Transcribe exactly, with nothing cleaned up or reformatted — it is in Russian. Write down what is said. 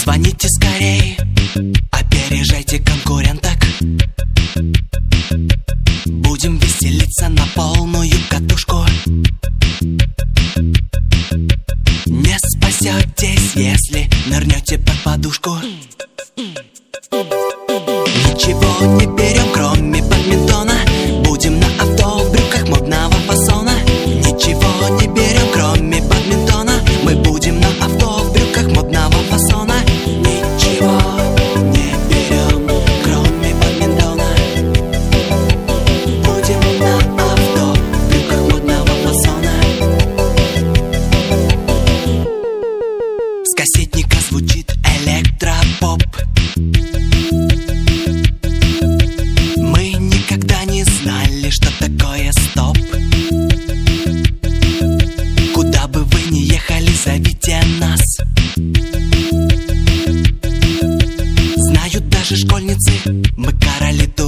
Звоните скорей, опережайте конкуренток. Будем веселиться на полную катушку. Не спасетесь, если нырнете под подушку. Ничего не берем, кроме бадминтона. Будем на авто в брюках модного фасона. Ничего не берем, кроме бадминтона. Мы будем на авто в брюках модного фасона. Ничего не берем, кроме бадминтона. Будем на авто в брюках модного фасона. С кассетника звучит электропоп. Что такое стоп? Куда бы вы ни ехали, зовите нас. Знают даже школьницы, мы короли.